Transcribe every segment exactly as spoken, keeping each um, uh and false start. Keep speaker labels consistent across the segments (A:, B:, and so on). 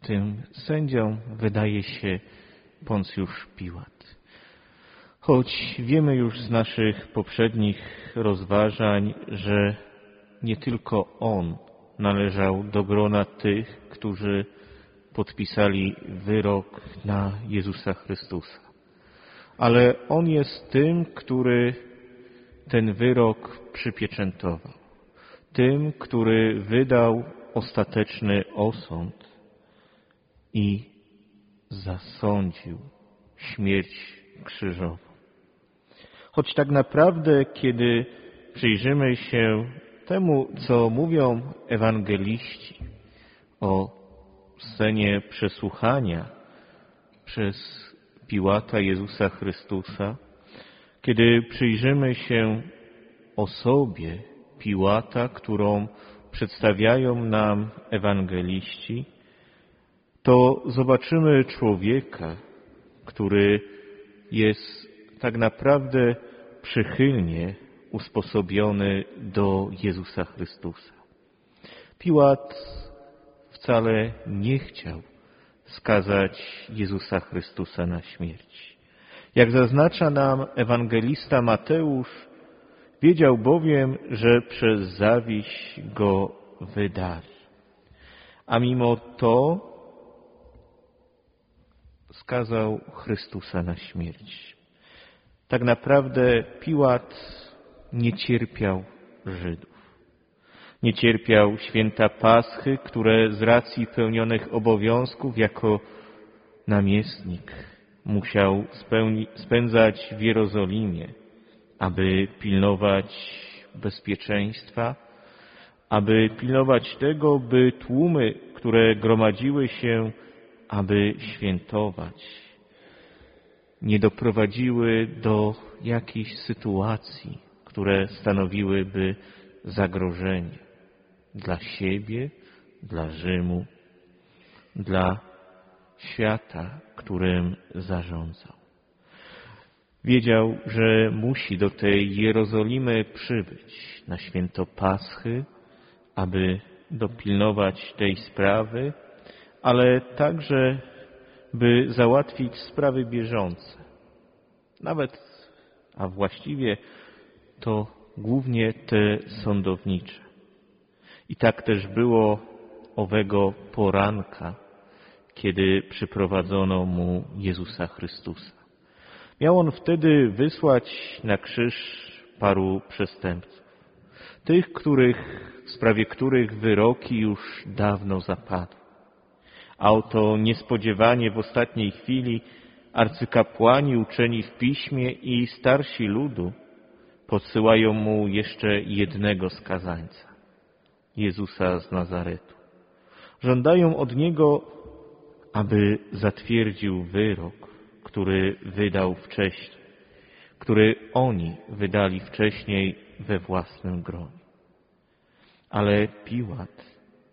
A: Tym sędzią wydaje się Poncjusz Piłat. Choć wiemy już z naszych poprzednich rozważań, że nie tylko on należał do grona tych, którzy podpisali wyrok na Jezusa Chrystusa. Ale on jest tym, który ten wyrok przypieczętował. Tym, który wydał ostateczny osąd i zasądził śmierć krzyżową. Choć tak naprawdę, kiedy przyjrzymy się temu, co mówią ewangeliści o scenie przesłuchania przez Piłata Jezusa Chrystusa, kiedy przyjrzymy się osobie Piłata, którą przedstawiają nam ewangeliści, to zobaczymy człowieka, który jest tak naprawdę przychylnie usposobiony do Jezusa Chrystusa. Piłat wcale nie chciał skazać Jezusa Chrystusa na śmierć. Jak zaznacza nam ewangelista Mateusz, wiedział bowiem, że przez zawiść go wydali. A mimo to skazał Chrystusa na śmierć. Tak naprawdę Piłat nie cierpiał Żydów. Nie cierpiał święta Paschy, które z racji pełnionych obowiązków jako namiestnik musiał spełni, spędzać w Jerozolimie, aby pilnować bezpieczeństwa, aby pilnować tego, by tłumy, które gromadziły się, aby świętować, nie doprowadziły do jakichś sytuacji, które stanowiłyby zagrożenie dla siebie, dla Rzymu, dla świata, którym zarządzał. Wiedział, że musi do tej Jerozolimy przybyć na święto Paschy, aby dopilnować tej sprawy, ale także, by załatwić sprawy bieżące. Nawet, a właściwie to głównie te sądownicze. I tak też było owego poranka, kiedy przyprowadzono mu Jezusa Chrystusa. Miał on wtedy wysłać na krzyż paru przestępców. Tych, których, w sprawie których wyroki już dawno zapadły. A oto niespodziewanie w ostatniej chwili arcykapłani uczeni w piśmie i starsi ludu podsyłają mu jeszcze jednego skazańca, Jezusa z Nazaretu. Żądają od niego, aby zatwierdził wyrok, który wydał wcześniej, który oni wydali wcześniej we własnym gronie. Ale Piłat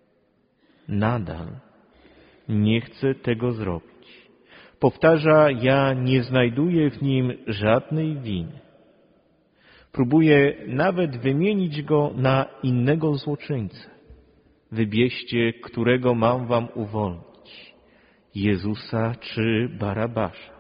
A: nadal nie chce tego zrobić. Powtarza, ja nie znajduję w nim żadnej winy. Próbuje nawet wymienić go na innego złoczyńcę. Wybierzcie, którego mam wam uwolnić, Jezusa czy Barabasza.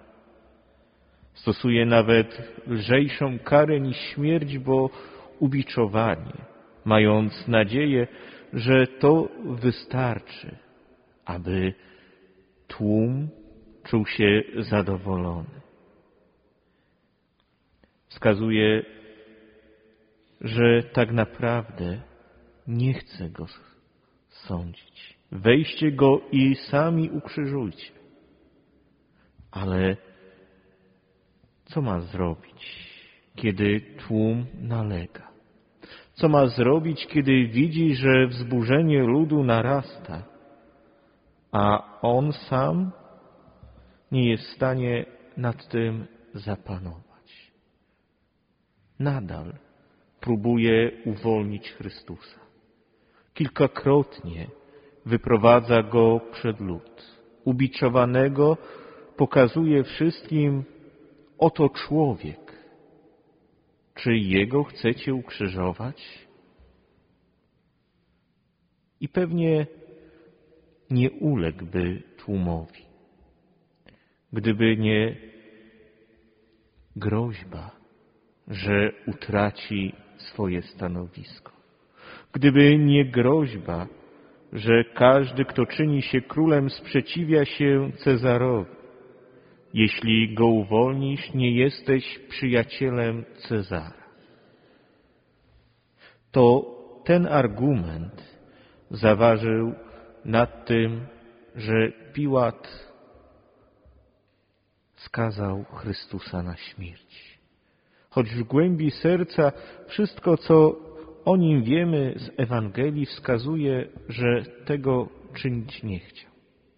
A: Stosuje nawet lżejszą karę niż śmierć, bo ubiczowanie, mając nadzieję, że to wystarczy, aby tłum czuł się zadowolony. Wskazuje, że tak naprawdę nie chce go sądzić. Weźcie go i sami ukrzyżujcie. Ale co ma zrobić, kiedy tłum nalega? Co ma zrobić, kiedy widzi, że wzburzenie ludu narasta, a on sam nie jest w stanie nad tym zapanować? Nadal próbuje uwolnić Chrystusa. Kilkakrotnie wyprowadza go przed lud. Ubiczowanego pokazuje wszystkim, oto człowiek. Czy jego chcecie ukrzyżować? I pewnie nie uległby tłumowi. Gdyby nie groźba, że utraci swoje stanowisko. Gdyby nie groźba, że każdy, kto czyni się królem, sprzeciwia się Cezarowi. Jeśli go uwolnisz, nie jesteś przyjacielem Cezara. To ten argument zaważył nad tym, że Piłat skazał Chrystusa na śmierć. Choć w głębi serca wszystko, co o nim wiemy z Ewangelii, wskazuje, że tego czynić nie chciał.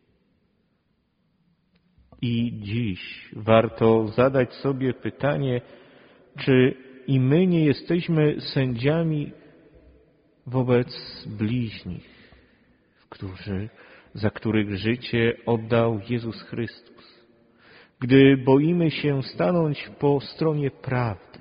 A: I dziś warto zadać sobie pytanie, czy i my nie jesteśmy sędziami wobec bliźnich, którzy, za których życie oddał Jezus Chrystus. Gdy boimy się stanąć po stronie prawdy,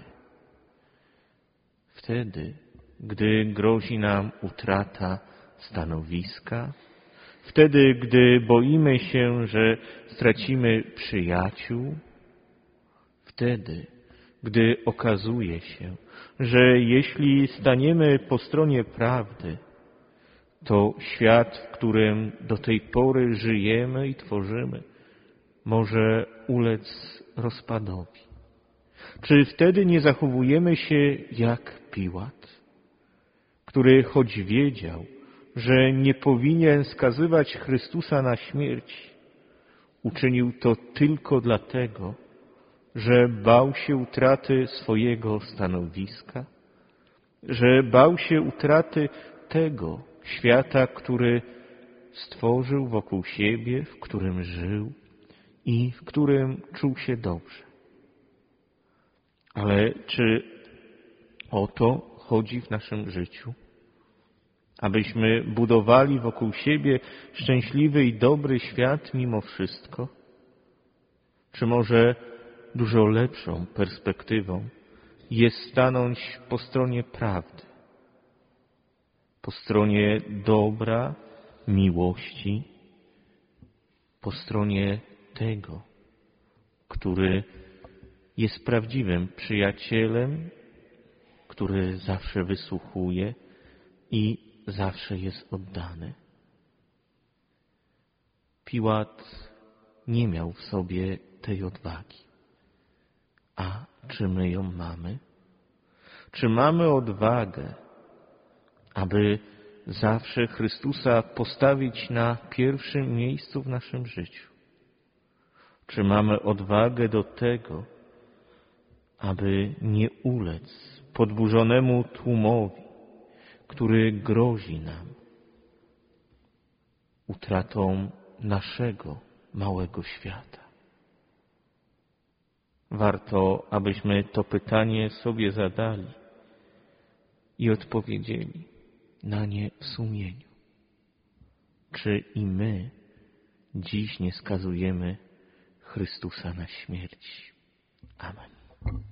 A: wtedy, gdy grozi nam utrata stanowiska, wtedy, gdy boimy się, że stracimy przyjaciół, wtedy, gdy okazuje się, że jeśli staniemy po stronie prawdy, to świat, w którym do tej pory żyjemy i tworzymy, może ulec rozpadowi. Czy wtedy nie zachowujemy się jak Piłat, który choć wiedział, że nie powinien skazywać Chrystusa na śmierć, uczynił to tylko dlatego, że bał się utraty swojego stanowiska, że bał się utraty tego świata, który stworzył wokół siebie, w którym żył i w którym czuł się dobrze. Ale czy o to chodzi w naszym życiu? Abyśmy budowali wokół siebie szczęśliwy i dobry świat mimo wszystko? Czy może dużo lepszą perspektywą jest stanąć po stronie prawdy, po stronie dobra, miłości, po stronie tego, który jest prawdziwym przyjacielem, który zawsze wysłuchuje i zawsze jest oddany. Piłat nie miał w sobie tej odwagi. A czy my ją mamy? Czy mamy odwagę, aby zawsze Chrystusa postawić na pierwszym miejscu w naszym życiu? Czy mamy odwagę do tego, aby nie ulec podburzonemu tłumowi, który grozi nam utratą naszego małego świata? Warto, abyśmy to pytanie sobie zadali i odpowiedzieli na nie w sumieniu. Czy i my dziś nie skazujemy Chrystusa na śmierć? Amen.